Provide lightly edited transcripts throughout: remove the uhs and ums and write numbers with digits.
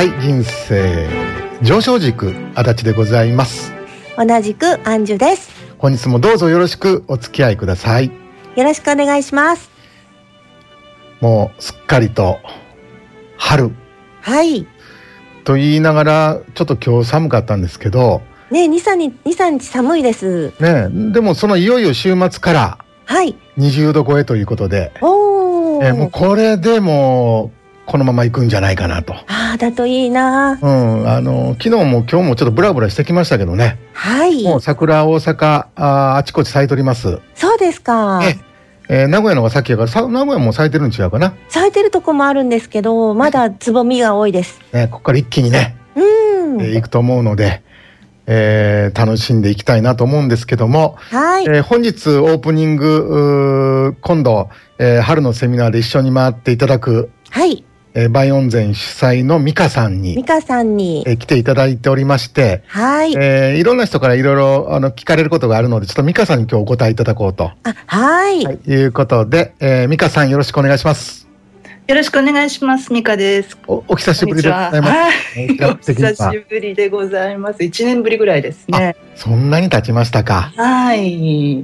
はい、人生上昇軸足立でございます。 同じくアンジュです。 本日もどうぞよろしくお付き合いください。 よろしくお願いします。 もうすっかりと春、 はい。 と言いながらちょっと今日寒かったんですけどね、2、3日寒いですね。でもそのいよいよ週末から20度超えということで、 もうこれでもこのまま行くんじゃないかなと。 だといいな。 昨日も今日もちょっとブラブラしてきましたけどね。 はい。 もう桜大阪あちこち咲いております。 そうですか。 名古屋の方が先やから名古屋も咲いてるん違うかな。 咲いてるとこもあるんですけど、まだつぼみが多いです。 ここから一気にね、行くと思うので、楽しんでいきたいなと思うんですけども、 はい。 本日オープニング今度、春のセミナーで一緒に回っていただく、 はい。 バイオンゼン主催のミカさんに来ていただいておりまして、 はい。 いろんな人からいろいろ聞かれることがあるので、ちょっとミカさんに今日お答えいただこうと。 はい。 いうことで、ミカさんよろしくお願いします。 よろしくお願いします。ミカです。 お久しぶりでございます。 お久しぶりでございます。1年ぶりぐらいですね。 そんなに経ちましたか。 はい。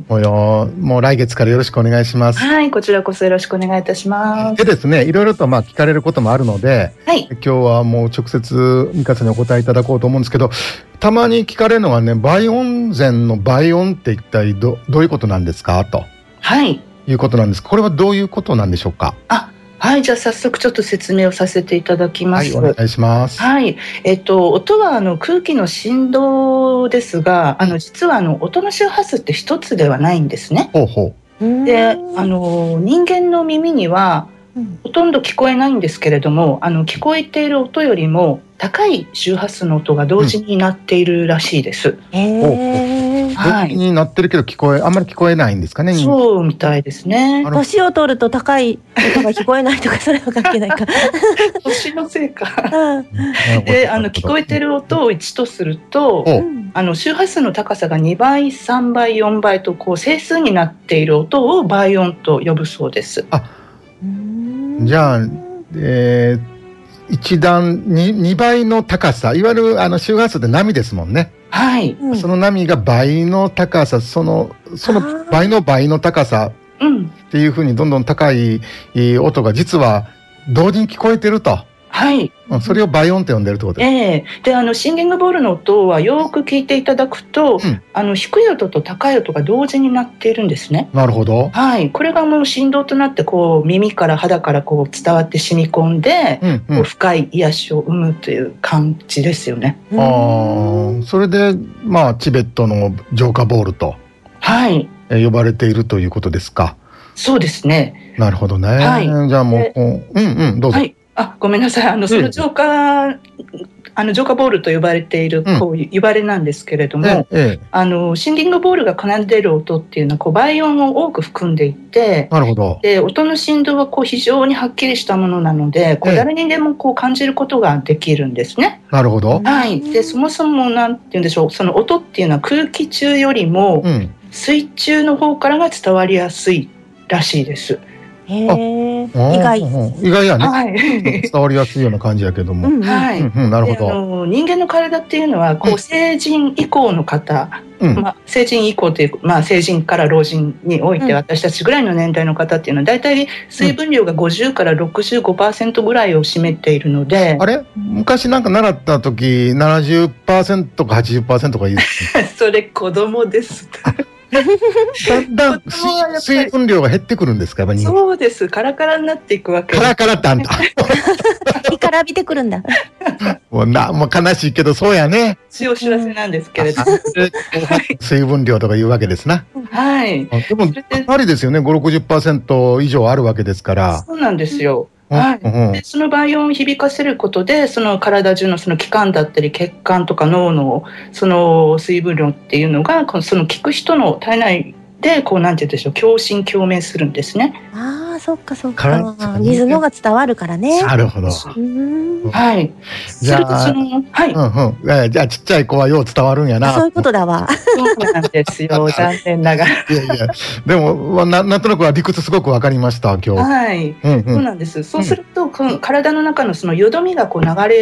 もう来月からよろしくお願いします。 はい、こちらこそよろしくお願いいたします。 でですね、いろいろと聞かれることもあるので、 はい、 今日はもう直接ミカさんにお答えいただこうと思うんですけど、たまに聞かれるのがね、バイオンゼンのバイオンって一体どういうことなんですかと。 はい。 いうことなんです。これはどういうことなんでしょうか。 はい、じゃあ早速ちょっと説明をさせていただきます。 はい、お願いします。 はい、音は空気の振動ですが、実は音の周波数って一つではないんですね。 ほうほう。で、人間の耳にはほとんど聞こえないんですけれども、聞こえている音よりも高い周波数の音が同時になっているらしいです。 同時になってるけどあんまり聞こえないんですかね。 そうみたいですね。 年を取ると高い音が聞こえないとかそれは関係ないか。 年のせいか。で、聞こえてる音を1とすると、周波数の高さが2倍、3倍、4倍と整数になっている音をバイオンと呼ぶそうです。 じゃあ、一段 2倍の高さ、いわゆる周波数で波ですもんね。 はい。 その波が倍の高さ、その倍の倍の高さっていうふうにどんどん高い音が実は同時に聞こえてると。 はい。 それをバイオンって呼んでるってことです。 で、シンギングボールの音はよく聞いていただくと、低い音と高い音が同時になっているんですね。 なるほど。 はい。これがもう振動となって耳から肌から伝わって染み込んで、深い癒しを生むという感じですよね。 それでチベットの浄化ボールと、呼ばれているということですか。 そうですね。 なるほどね。はい。じゃあもうどうぞ。 はい。ごめんなさい。その浄化ボールと呼ばれている湯晴れなんですけれども、シンギングボールが奏でる音っていうのはバイオンを多く含んでいて、 なるほど。 で、音の振動は非常にはっきりしたものなので、誰にでも感じることができるんですね。 なるほど。 はい。で、そもそもなんて言うんでしょう、その音っていうのは空気中よりも水中の方からが伝わりやすいらしいです。 意外やね。伝わりやすいような感じやけども。 はい。 なるほど。 人間の体っていうのは成人以降の方、成人以降という、成人から老人において私たちぐらいの年代の方っていうのはだいたい水分量が50から 65% ぐらいを占めているので、 あれ昔なんか習った時 70% か 80% か言うそれ子供です。 だんだん水分量が減ってくるんですか。 そうです。カラカラになっていくわけです。 カラカラってあんだ。 干からびてくるんだ。 もう悲しいけどそうやね。 お知らせなんですけれども、 水分量とかいうわけですな。 はい。 でもかなりですよね。5、60% 以上あるわけですから。 そうなんですよ。でそのバイオンを響かせることでその体中のその器官だったり血管とか脳のその水分量っていうのがその聞く人の体内でなんて言うんでしょう、共振共鳴するんですね。 そっかそっか。水のが伝わるからね。 なるほど。 はい。 じゃあじゃあちっちゃい子はよう伝わるんやな。 そういうことだわ。 そうなんですよ。残念ながら。 でもなんとなくは理屈すごくわかりました今日。 はい。そうなんです。そうすると体の中のそのよどみが流れ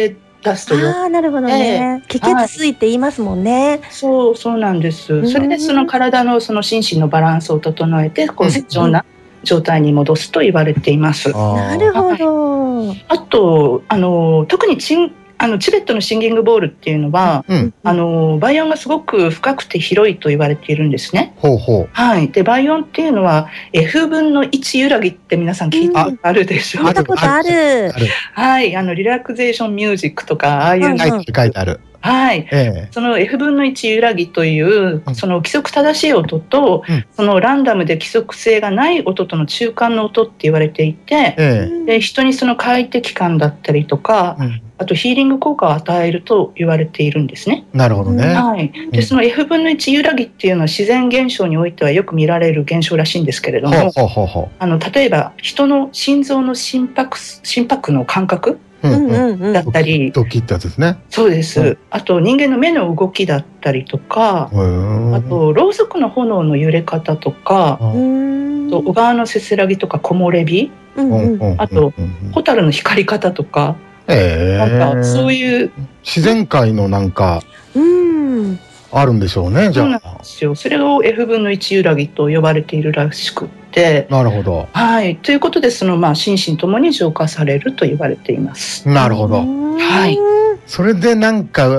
出すという。 ああ、なるほどね。気血水って言いますもんね。 そうなんです。それでその体のその心身のバランスを整えて、こう正常な状態に戻すと言われています。 なるほど。 あと特にチベットのシンギングボールっていうのは、倍音がすごく深くて広いと言われているんですね。はい。で、倍音っていうのは F 分の1揺らぎって皆さん聞いたことあるでしょうか？ 聞いたことある。 はい。リラクゼーションミュージックとか、ああいうの書いてある。 はい。その F 分の1揺らぎという、その規則正しい音と、そのランダムで規則性がない音との中間の音って言われていて、で人にその快適感だったりとか、あとヒーリング効果を与えると言われているんですね。 なるほどね。 はい。で、その F 分の1揺らぎっていうのは自然現象においてはよく見られる現象らしいんですけれども、例えば人の心臓の心拍の感覚だったり、 ドキってやつですね。 そうです。あと人間の目の動きだったりとか、あとろうそくの炎の揺れ方とか、小川のせせらぎとか木漏れ日、あと蛍の光り方とか、なんかそういう自然界のなんかあるんでしょうね。じゃあそうなんですよ。それを F 分の1揺らぎと呼ばれているらしくて。 なるほど。 はい。ということで心身ともに浄化されると言われています。 なるほど。 はい。 それでなんか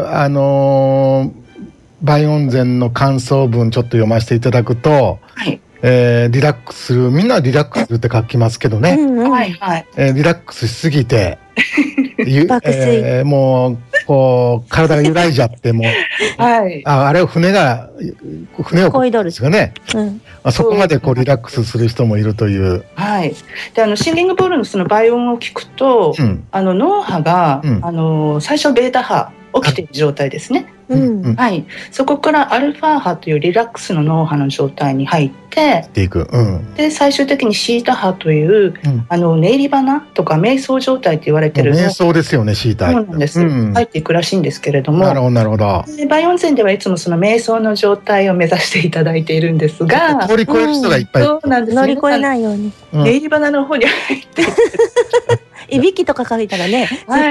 倍音禅の感想文ちょっと読ませていただくと、はい。リラックスする、みんなリラックスするって書きますけどね。はいはい。リラックスしすぎてもうこう体が揺らいじゃってもあれを船をこいどるですよね。そこまでこうリラックスする人もいるという。 はい。でシンギングボールのその倍音を聞くと、脳波が最初ベータ波起きている状態ですね。はい、そこからアルファ波というリラックスの脳波の状態に入ってで最終的にシータ波という、寝入り花とか瞑想状態と言われてる瞑想ですよね。シータそうなんです、入っていくらしいんですけれども、 なるほどなるほど。 倍音禅ではいつもその瞑想の状態を目指していただいているんですが、 乗り越える人がいっぱい、 そうなんです。 乗り越えないように寝入り花の方に入っていびきとか書いたらね、 はい、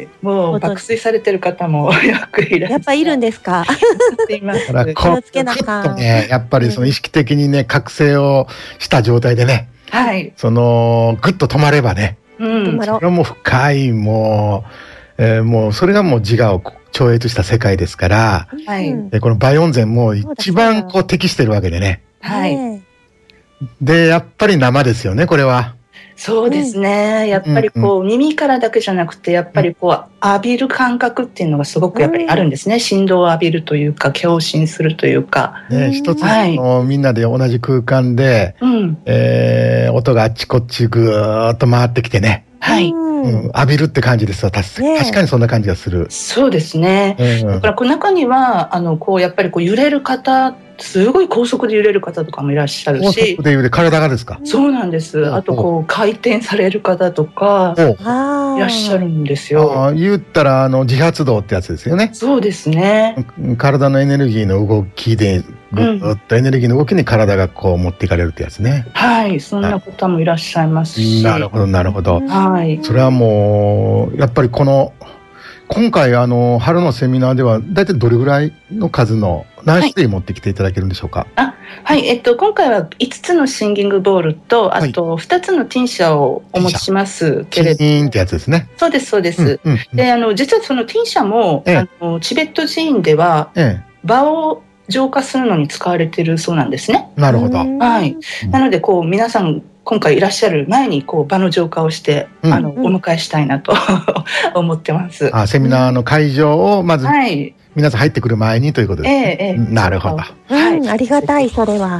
もう爆睡されてる方もよくいらっしゃる。 やっぱいるんですか？ います。 気をつけなかとね、やっぱりその意識的にね、覚醒をした状態でね、 はい、 そのぐっと止まればね、それはもう深いもうそれがもう自我を超越した世界ですから、はい、この倍音禅も一番こう適してるわけでね。 はい。 でやっぱり生ですよね、これは。 そうですね。やっぱりこう、耳からだけじゃなくて、やっぱりこう浴びる感覚っていうのがすごくやっぱりあるんですね。振動を浴びるというか、共振するというか。 一つのみんなで同じ空間で、音があっちこっちぐーっと回ってきてね。 はい。 浴びるって感じですよ。確かにそんな感じがする。 そうですね。だからこの中にはこうやっぱりこう揺れる方、すごい高速で揺れる方とかもいらっしゃるし。 高速で揺れ、体がですか？ そうなんです。あとこう回転される方とかいらっしゃるんですよ。 言ったら自発動ってやつですよね。 そうですね。 体のエネルギーの動きでぐっとエネルギーの動きに体がこう持っていかれるってやつね。 はい、そんな方もいらっしゃいますし。 なるほどなるほど。 はい。 それはもうやっぱり今回春のセミナーではだいたいどれぐらいの数の何種類持ってきていただけるんでしょうか？ はい、今回は5つのシンギングボールと、あと2つのティンシャをお持ちしますけれども。 ティーンってやつですね。 そうです、そうです。で、実はそのティンシャも、チベット寺院では、場を浄化するのに使われているそうなんですね。 なるほど。 はい。なので、こう、皆さん、今回いらっしゃる前にこう場の浄化をして、お迎えしたいなと思ってます。 セミナーの会場をまず、皆さん入ってくる前にということですね。なるほど。 ありがたい、それは。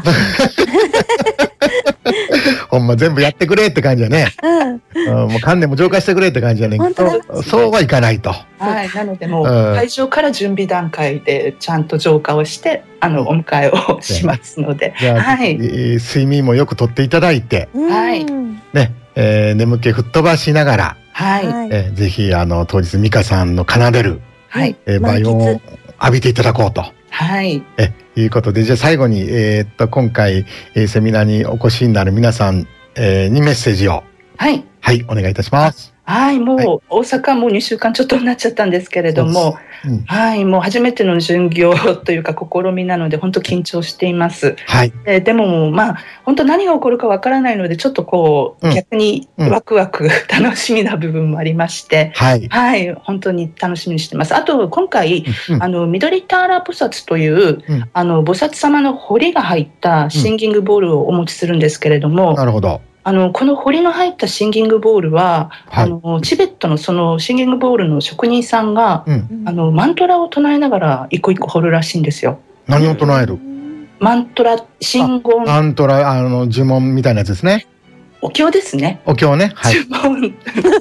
ほんま全部やってくれって感じやね。もう観念も浄化してくれって感じやね。そうはいかないと。 はい。なのでもう会場から準備段階でちゃんと浄化をしてお迎えをしますので。 睡眠もよくとっていただいて、ね、眠気吹っ飛ばしながら、ぜひ当日美香さんの奏でる倍音を浴びていただこうと。はい。いうことで、じゃあ最後に、今回、セミナーにお越しになる皆さん、にメッセージを。はい。はい、お願いいたします。 はい、もう大阪も2週間ちょっとになっちゃったんですけれども、はい、もう初めての巡業というか試みなので本当緊張しています。 はい。 でも本当何が起こるかわからないのでちょっとこう、逆にワクワク楽しみな部分もありまして、はい、はい、本当に楽しみにしてます。あと今回、緑ターラ菩薩という、菩薩様の彫りが入ったシンギングボールをお持ちするんですけれども、 なるほど。 この彫りの入ったシンギングボールは、チベットのそのシンギングボールの職人さんが、マントラを唱えながら一個一個彫るらしいんですよ。 何を唱える？ マントラ、真言。 マントラ、呪文みたいなやつですね。 お経ですね。 お経ね。はい。 呪文。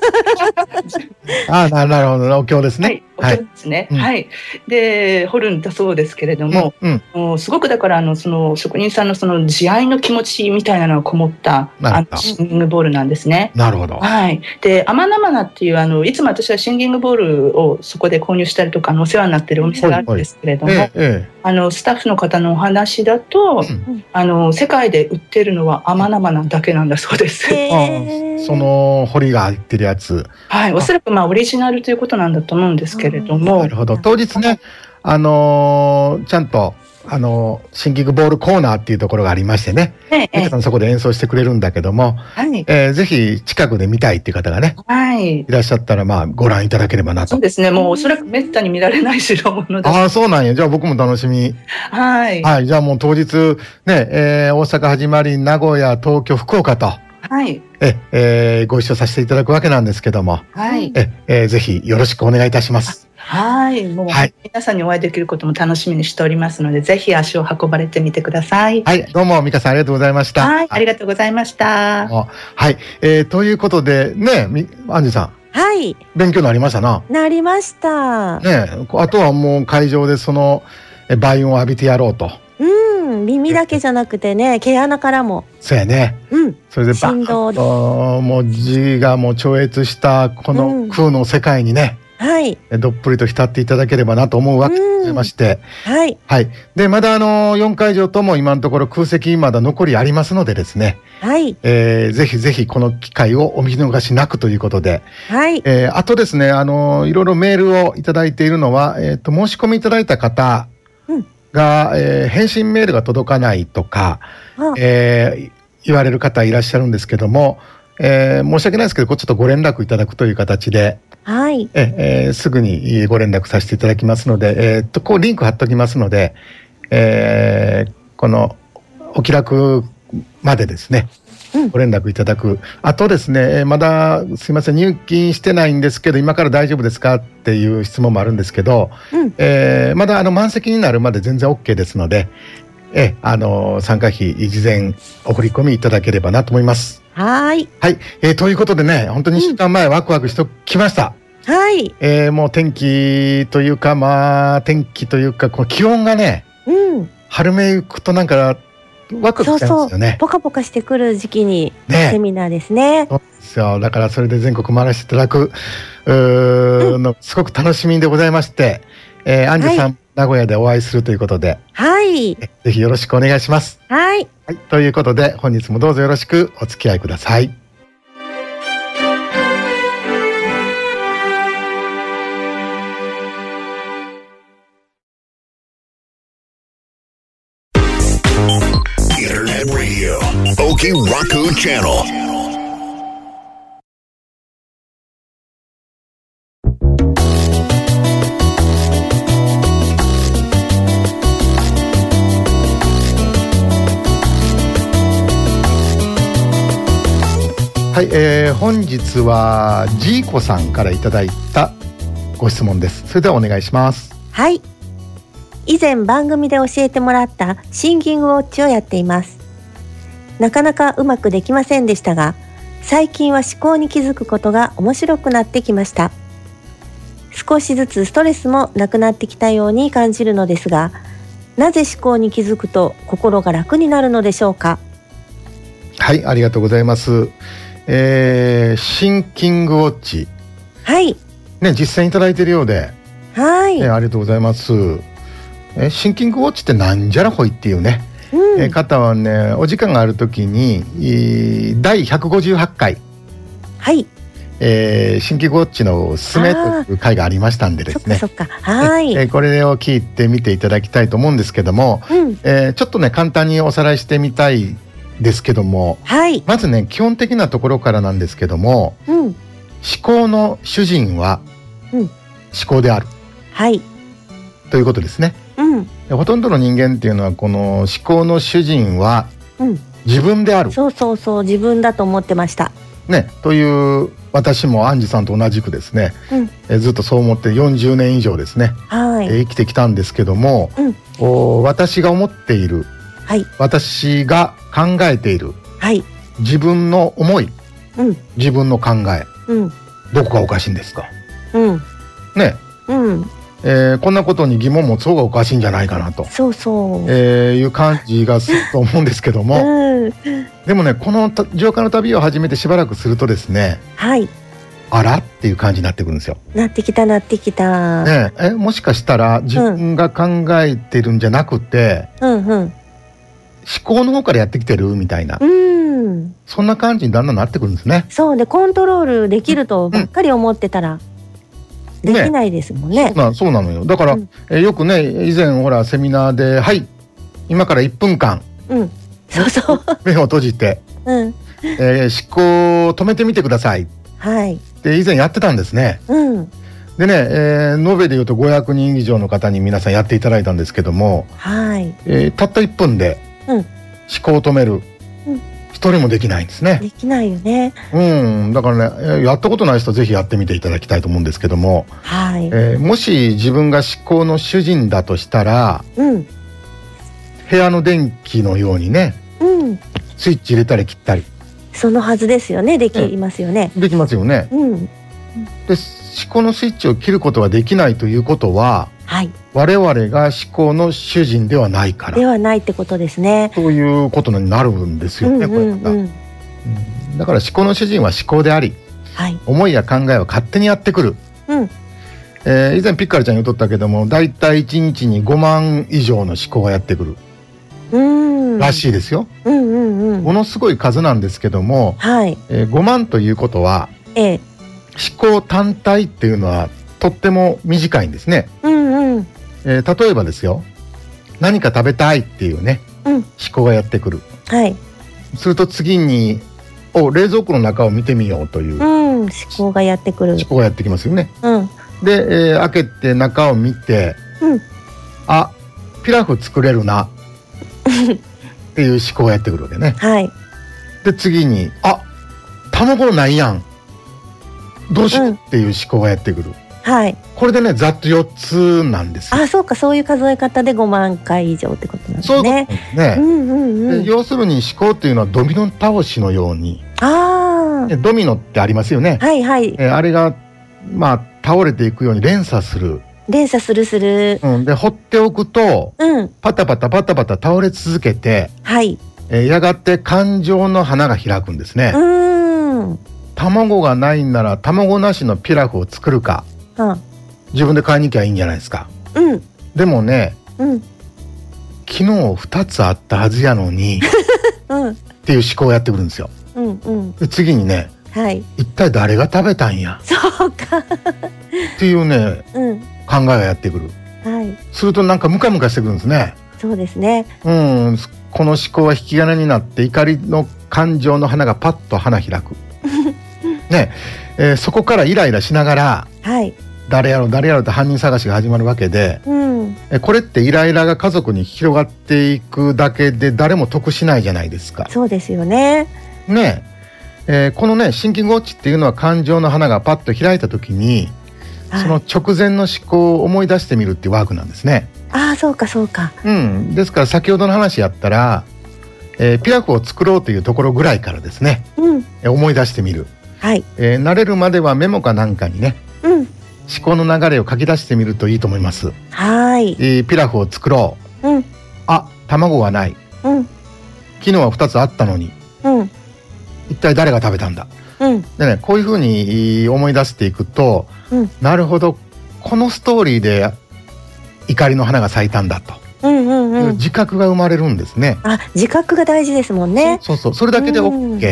なるほど、お経ですね。 はい、お経ですね。はい。で、彫るんだそうですけれども、すごくだからその職人さんのその慈愛の気持ちみたいなのがこもったシンギングボールなんですね。 なるほど。 はい。で、アマナマナっていういつも私はシンギングボールをそこで購入したりとかお世話になっているお店があるんですけれども、スタッフの方のお話だと、世界で売ってるのはアマナマナだけなんだそうです。 その彫りが入ってるやつ。 はい。おそらくオリジナルということなんだと思うんですけれども。 なるほど。当日ね、ちゃんとシンギングボールコーナーっていうところがありましてね、皆さんそこで演奏してくれるんだけども、ぜひ近くで見たいっていう方がね、いらっしゃったらご覧いただければなと。 そうですね。もうおそらくめったに見られない代物です。 ああ、そうなんや。じゃあ僕も楽しみ。 はい。 はい。じゃあもう当日ね、大阪始まり、名古屋、東京、福岡と。 はい。 ご一緒させていただくわけなんですけども、 はい。 ぜひよろしくお願いいたします。 はい。もう、皆さんにお会いできることも楽しみにしておりますので、ぜひ足を運ばれてみてください。 はい。どうも、美香さんありがとうございました。 はい。ありがとうございました。 はい。ということで、ね、アンジュさん。 はい。 勉強になりましたな。 なりました。 ね、あとはもう会場でその、倍音を浴びてやろうと。 耳だけじゃなくてね、毛穴からも。 そうやね。それでバッともう字がもう超越したこの空の世界にね、どっぷりと浸っていただければなと思うわけでございまして、でまだ4会場とも今のところ空席まだ残りありますのでですね、ぜひぜひこの機会をお見逃しなくということで、あとですね、いろいろメールをいただいているのは、申し込みいただいた方が、返信メールが届かないとか、言われる方いらっしゃるんですけども、申し訳ないですけど、ちょっとご連絡いただくという形で、すぐにご連絡させていただきますので、こうリンク貼っときますので、このお気楽までですね、ご連絡いただく。あとですね、まだすいません、入金してないんですけど、今から大丈夫ですかっていう質問もあるんですけど、まだ満席になるまで全然 OK ですので、参加費事前お振り込みいただければなと思います。 はい。 ということでね、本当に2週間前ワクワクしてきました。もう天気というか、この気温がね、春めいくとなんか、ワクワクしちゃうんですよね。 ポカポカしてくる時期にセミナーですね。 そうですよ。だからそれで全国回らせていただくのすごく楽しみでございまして、アンジュさん、名古屋でお会いするということで、ぜひよろしくお願いします。ということで本日もどうぞよろしくお付き合いください。 Oki Raku Channel。 はい、本日はジーコさんからいただいたご質問です。それではお願いします。 はい。以前番組で教えてもらったシンギングウォッチをやっています。なかなかうまくできませんでしたが、最近は思考に気づくことが面白くなってきました。少しずつストレスもなくなってきたように感じるのですが、なぜ思考に気づくと心が楽になるのでしょうか。 はい、ありがとうございます。シンキングウォッチ、実践いただいているようで、ありがとうございます。シンキングウォッチってなんじゃらほいっていうね、方はね、お時間があるときに第158回、 新規ウォッチのおすすめという回がありましたんでですね、 そっかそっか、はい、 これを聞いてみていただきたいと思うんですけども、ちょっとね簡単におさらいしてみたいですけども、はい、まずね基本的なところからなんですけども、思考の主人は思考である、はい、ということですね。ほとんどの人間っていうのはこの思考の主人は自分である、 そうそうそう、自分だと思ってましたね、という私もアンジさんと同じくですね、ずっとそう思って40年以上ですね、生きてきたんですけども、私が思っている、私が考えている、自分の思い、自分の考え、どこがおかしいんですか、ね、こんなことに疑問持つ方がおかしいんじゃないかなと、そうそう、いう感じがすると思うんですけども、でもねこの浄化の旅を始めてしばらくするとですね、あらっていう感じになってくるんですよ。 なってきたなってきた、 ね、もしかしたら自分が考えてるんじゃなくて、思考の方からやってきてるみたいな、そんな感じにだんだんなってくるんですね。 そうで、コントロールできるとばっかり思ってたら、できないですもんね。 そうなのよ。だから、よくね以前ほらセミナーで、はい今から1分間、 そうそう目を閉じて、思考を止めてみてください、で以前やってたんですね。でね、延べでいうと500人以上の方に皆さんやっていただいたんですけども、たった1分で思考を止める、一人もできないんですね。 できないよね。 だからね、やったことない人はぜひやってみていただきたいと思うんですけども、もし自分が思考の主人だとしたら、部屋の電気のようにね、スイッチ入れたり切ったり、 そのはずですよね。できますよね。 できますよね。で思考のスイッチを切ることができないということは、我々が思考の主人ではないからではないってことですね。 ということになるんですよね。これだから思考の主人は思考であり、思いや考えは勝手にやってくる。以前ピッカルちゃん言うとったけども、だいたい1日に5万以上の思考がやってくるらしいですよ。ものすごい数なんですけども、5万ということは、思考単体っていうのはとっても短いんですね。例えばですよ、何か食べたいっていうね、思考がやってくる。すると次に冷蔵庫の中を見てみようという思考がやってくる。 思考がやってきますよね。で、開けて中を見て、あ、ピラフ作れるなっていう思考がやってくるわけね。で次に、あ、卵ないやん、どうしようっていう思考がやってくる。これでねざっと4つなんですよ。 そうか、そういう数え方で5万回以上ってことなんですね。そういうことですね。要するに思考っていうのはドミノ倒しのように、ドミノってありますよね。あれが倒れていくように連鎖する。 で放っておくと、パタパタパタパタ倒れ続けて、やがて感情の花が開くんですね。卵がないなら卵なしのピラフを作るか、自分で買いに行きゃいいんじゃないですか。でもね、昨日2つあったはずやのにっていう思考をやってくるんですよ。で次にね、一体誰が食べたんやっていうね、考えがやってくる。するとなんかムカムカしてくるんですね。 そうですね。 この思考は引き金になって怒りの感情の花がパッと花開くね、そこからイライラしながら、誰やろ誰やろって犯人探しが始まるわけで、これってイライラが家族に広がっていくだけで誰も得しないじゃないですか。 そうですよね。 このねシンキングウォッチっていうのは感情の花がパッと開いた時に、その直前の思考を思い出してみるっていうワークなんですね。 そうかそうか。 ですから先ほどの話やったら、ピラフを作ろうというところぐらいからですね、思い出してみる。慣れるまではメモかなんかにね、思考の流れを書き出してみるといいと思います。ピラフを作ろう、あ、卵がない、昨日は2つあったのに、一体誰が食べたんだ、でね、こういうふうに思い出していくと、なるほど、このストーリーで怒りの花が咲いたんだという自覚が生まれるんですね。 自覚が大事ですもんね。 それだけで OK。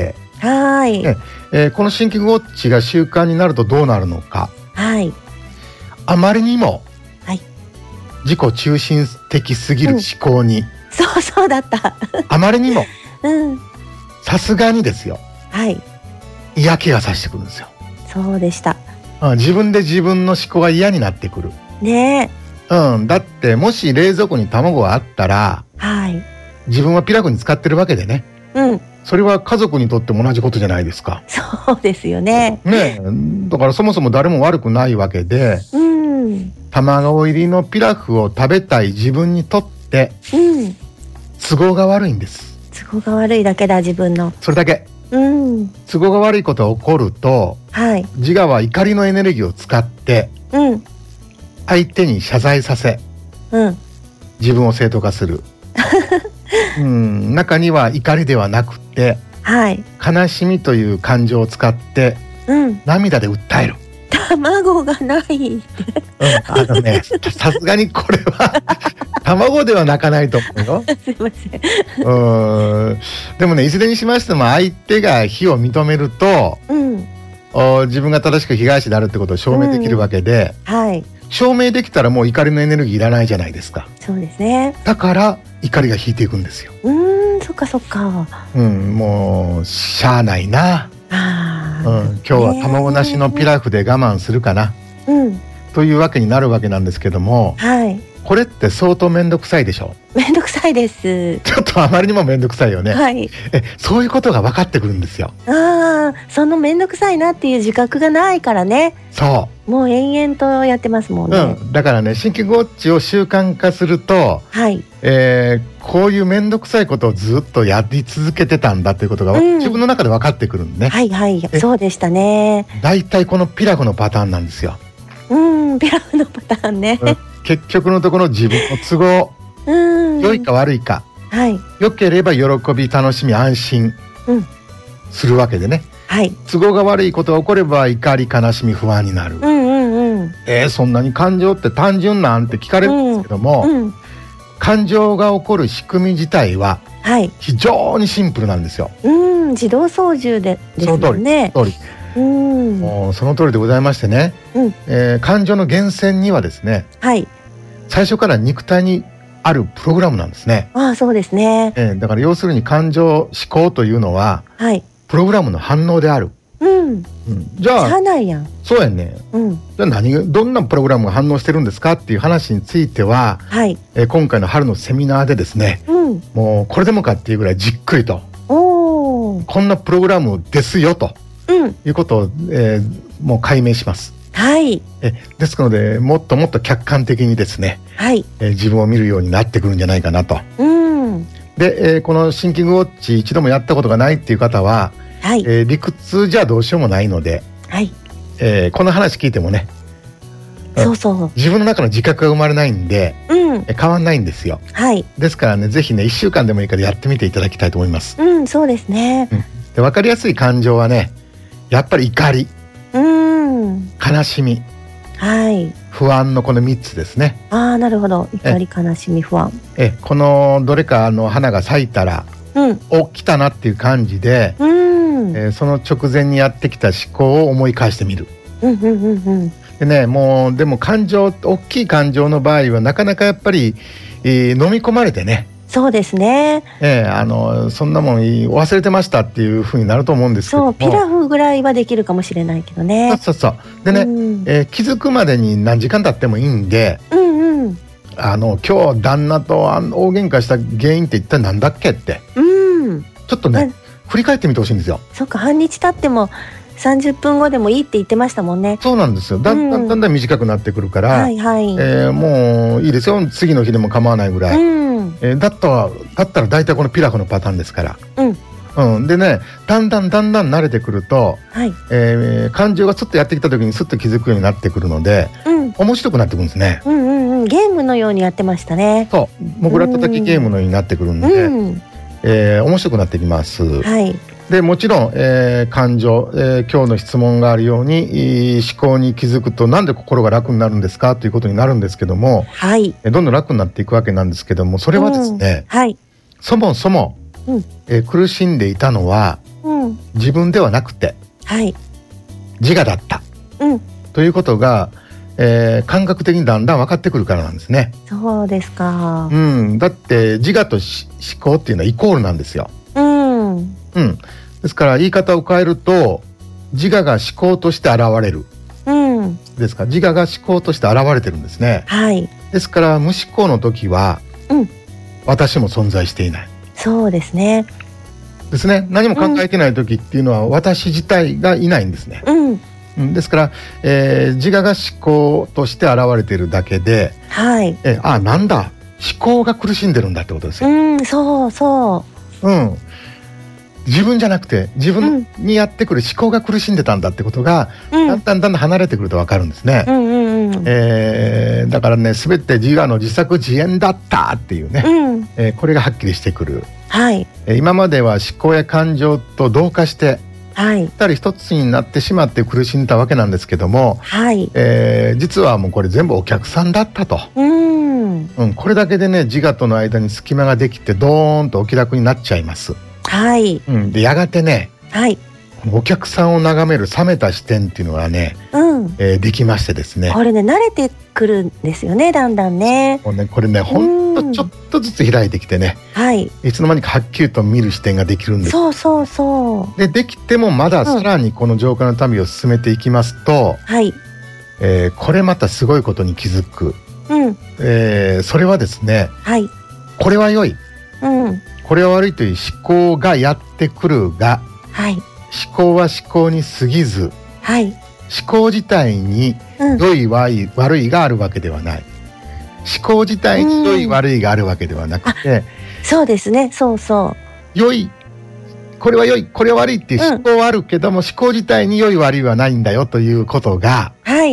はい、 このシンキングウォッチが習慣になるとどうなるのか。 はい、 あまりにも自己中心的すぎる思考に、 そうだったあまりにもさすがにですよ、嫌気がさしてくるんですよ。 そうでした。 自分で自分の思考が嫌になってくるね。 だってもし冷蔵庫に卵があったら、自分はピラフに使ってるわけでね、それは家族にとっても同じことじゃないですか。 そうですよね。 だからそもそも誰も悪くないわけで、卵入りのピラフを食べたい自分にとって、都合が悪いんです。 都合が悪いだけだ、自分の。 それだけ。都合が悪いことが起こると、自我は怒りのエネルギーを使って、相手に謝罪させ、自分を正当化する。中には怒りではなくて、悲しみという感情を使って、涙で訴える。 卵がないさすがにこれは卵では泣かないと思うよ。 すいません。 でもね、いずれにしましても相手が非を認めると、自分が正しく被害者であるってことを証明できるわけで、証明できたらもう怒りのエネルギーいらないじゃないですか。 そうですね。 だから怒りが引いていくんですよ。 そっかそっか。 もうしゃあないな。今日は卵なしのピラフで我慢するかな、というわけになるわけなんですけども、これって相当面倒くさいでしょ。 面倒くさいです。 ちょっとあまりにも面倒くさいよね。そういうことが分かってくるんですよ。 その面倒くさいなっていう自覚がないからね。もう延々とやってますもんね。 だからね、シンキングウォッチを習慣化すると、こういう面倒くさいことをずっとやり続けてたんだということが、自分の中で分かってくるんでね。 そうでしたね。 だいたいこのピラフのパターンなんですよ。 ピラフのパターンね。 結局のところ自分の都合、良いか悪いか、良ければ喜び楽しみ安心するわけでね、都合が悪いことが起これば怒り悲しみ不安になる。そんなに感情って単純なんて聞かれるんですけども、感情が起こる仕組み自体は非常にシンプルなんですよ。 自動操縦ですよね。 もうその通りでございましてね、感情の源泉にはですね、最初から肉体にあるプログラムなんですね。 そうですね。 だから要するに感情思考というのは、プログラムの反応である。じゃあしゃあないやん。 そうやね。じゃあどんなプログラムが反応してるんですかっていう話については、今回の春のセミナーでですね、もうこれでもかっていうぐらいじっくりと、こんなプログラムですよということを、もう解明します。ですのでもっともっと客観的にですね、自分を見るようになってくるんじゃないかなと。で、このシンキングウォッチ一度もやったことがないっていう方は、理屈じゃどうしようもないので、この話聞いてもね、自分の中の自覚が生まれないんで、変わんないんですよ。ですからね、ぜひね1週間でもいいからやってみていただきたいと思います。 そうですね。 で、分かりやすい感情はね、やっぱり怒り、悲しみ、不安のこの3つですね。 なるほど。怒り、悲しみ、不安。 このどれか花が咲いたら、来たなっていう感じで、その直前にやってきた思考を思い返してみる。でね、でも大きい感情の場合はなかなかやっぱり、飲み込まれてね。 そうですね。 そんなもん忘れてましたっていう風になると思うんですけども、 ピラフぐらいはできるかもしれないけどね。 でね、気づくまでに何時間経ってもいいんで、今日旦那と大喧嘩した原因って一体なんだっけって、ちょっとね振り返ってみてほしいんですよ。 そっか、半日経っても30分後でもいいって言ってましたもんね。 そうなんですよ。だんだん短くなってくるから、もういいですよ、次の日でも構わないぐらい。だったら大体このピラフのパターンですから。でね、だんだん慣れてくると、感情がスッとやってきた時にスッと気づくようになってくるので、面白くなってくるんですね。 ゲームのようにやってましたね。 モグラたたきゲームのようになってくるんで、面白くなってきます。でもちろん、感情、今日の質問があるように思考に気づくとなんで心が楽になるんですかということになるんですけども、どんどん楽になっていくわけなんですけども、それはですね、そもそも、苦しんでいたのは自分ではなくて、自我だった、ということが、感覚的にだんだん分かってくるからなんですね。 そうですか。 だって自我と思考っていうのはイコールなんですよ。ですから言い方を変えると、自我が思考として現れる。ですから自我が思考として現れてるんですね。ですから無思考の時は、私も存在していない。 そうですね。 何も考えてない時っていうのは、私自体がいないんですね。ですから、自我が思考として現れているだけで、なんだ、思考が苦しんでるんだってことですよ。自分じゃなくて自分にやってくる思考が苦しんでたんだってことが、だんだん離れてくると分かるんですね。だからね、全て自我の自作自演だったっていうね、これがはっきりしてくる。今までは思考や感情と同化して2人一つになってしまって苦しんだわけなんですけども、実はもうこれ全部お客さんだったと。これだけでね、自我との間に隙間ができてドーンとお気楽になっちゃいます。でやがてね、お客さんを眺める冷めた視点っていうのがね、できましてですね、 これね、慣れてくるんですよね、だんだんね。 これね、ほんとちょっとずつ開いてきてね、いつの間にかはっきりと見る視点ができるんです。できてもまださらにこの浄化の旅を進めていきますと、これまたすごいことに気づく。それはですね、これは良い、これは悪いという思考がやってくるが、思考は思考に過ぎず、思考自体に良い悪いがあるわけではない。思考自体に良い悪いがあるわけではなくて、 そうですね、 良い、これは良い、これは悪いっていう思考はあるけども、思考自体に良い悪いはないんだよということが、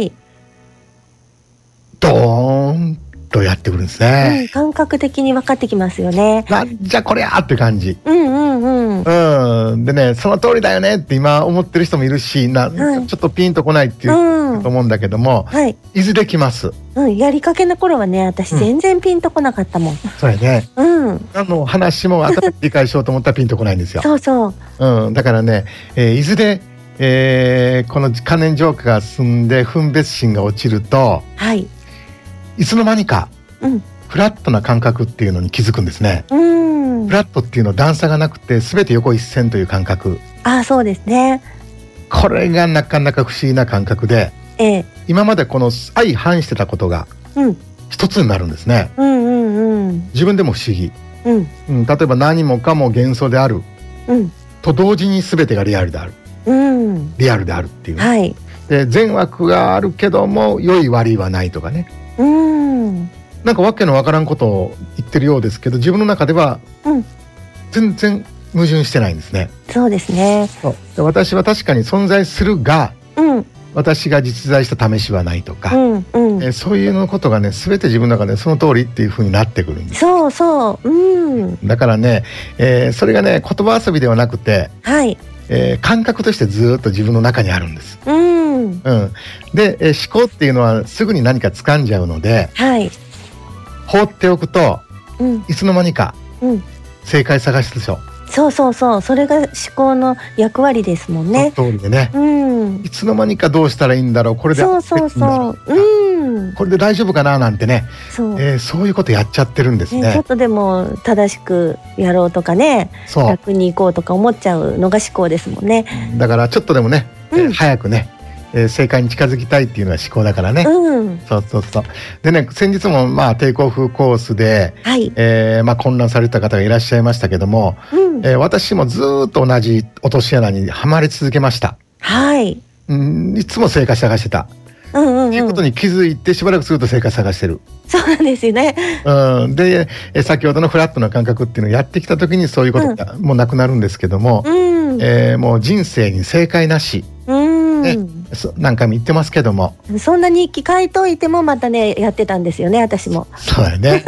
ドーンとやってくるんですね。 感覚的に分かってきますよね。 なんじゃこりゃーって感じ。でね、その通りだよねって今思ってる人もいるし、ちょっとピンとこないっていうと思うんだけども、いずれ来ます。 やりかけの頃はね、私全然ピンとこなかったもん。 そうやね。話も後で理解しようと思ったらピンとこないんですよ。だからね、いずれこの可燃浄化が進んで分別心が落ちると、いつの間にかフラットな感覚っていうのに気づくんですね。フラットっていうのは段差がなくて全て横一線という感覚。 そうですね。 これがなかなか不思議な感覚で、今までこの相反してたことが一つになるんですね。自分でも不思議。例えば何もかも幻想である、と同時に全てがリアルである、リアルであるっていう、で善悪があるけども良い悪いはないとかね、なんかわけのわからんことを言ってるようですけど、自分の中では全然矛盾してないんですね。 そうですね。 私は確かに存在するが、私が実在した試しはないとか、そういうのことがね、全て自分の中でその通りっていう風になってくるんです。だからね、それがね、言葉遊びではなくて、感覚としてずっと自分の中にあるんです。で、思考っていうのはすぐに何か掴んじゃうので、放っておくと、いつの間にか正解探すでしょ。それが思考の役割ですもんね。その通りでね、いつの間にかどうしたらいいんだろう、これでこれで大丈夫かななんてね、そういうことやっちゃってるんですね。 ちょっとでも正しくやろうとかね、楽に行こうとか思っちゃうのが思考ですもんね。 だからちょっとでもね、早くね、正解に近づきたいっていうのは思考だからね。でね、先日もテイクオフコースで、混乱された方がいらっしゃいましたけども、私もずっと同じ落とし穴にはまり続けました。いつも正解探してた。いうことに気づいてしばらくすると正解探してる。 そうなんですよね。 で、先ほどのフラットな感覚っていうのをやってきた時にそういうことがもうなくなるんですけども、もう人生に正解なし。何回も言ってますけども、 そんな日記書いといてもまたねやってたんですよね、私も。 そうだよね。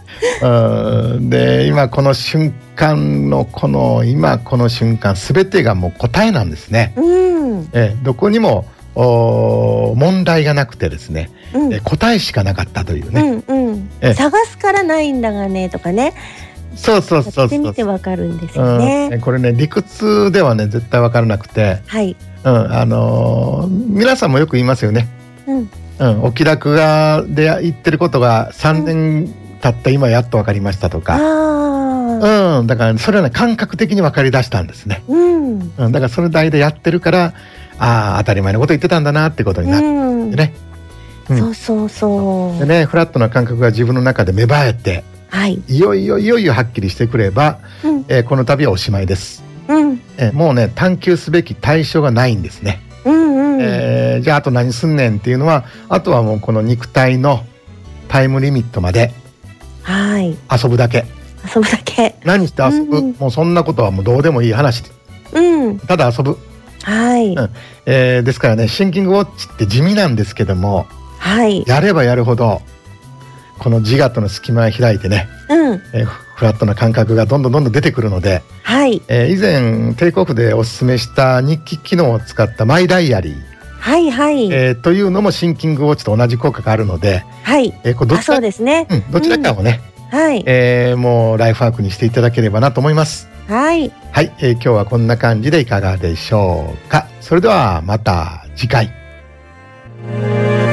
で、今この瞬間の今この瞬間全てがもう答えなんですね。どこにも問題がなくてですね、答えしかなかったというね。 探すからないんだがねとかね、 そうそうそうそう。やってみてわかるんですよね。 これね、理屈ではね絶対わからなくて、 はい。 皆さんもよく言いますよね。お気楽がで言ってることが3年経った今やっとわかりましたとか。だからそれはね感覚的に分かりだしたんですね。だからそれ代でやってるから、当たり前のこと言ってたんだなってことになってね。 そうそうそう。 でね、フラットな感覚が自分の中で芽生えて、いよいよはっきりしてくれば、この旅はおしまいです。もうね探求すべき対象がないんですね。じゃああと何すんねんっていうのは、あとはもうこの肉体のタイムリミットまで遊ぶだけ。何して遊ぶ、もうそんなことはもうどうでもいい話、ただ遊ぶ。ですからね、シンキングウォッチって地味なんですけども、やればやるほどこの自我との隙間が開いてね、フラットな感覚がどんどん出てくるので、以前テイクオフでおすすめした日記機能を使ったマイダイアリー、というのもシンキングウォッチと同じ効果があるので、 そうですね、 どちらかをね、もうライフワークにしていただければなと思います。今日はこんな感じでいかがでしょうか。それではまた次回。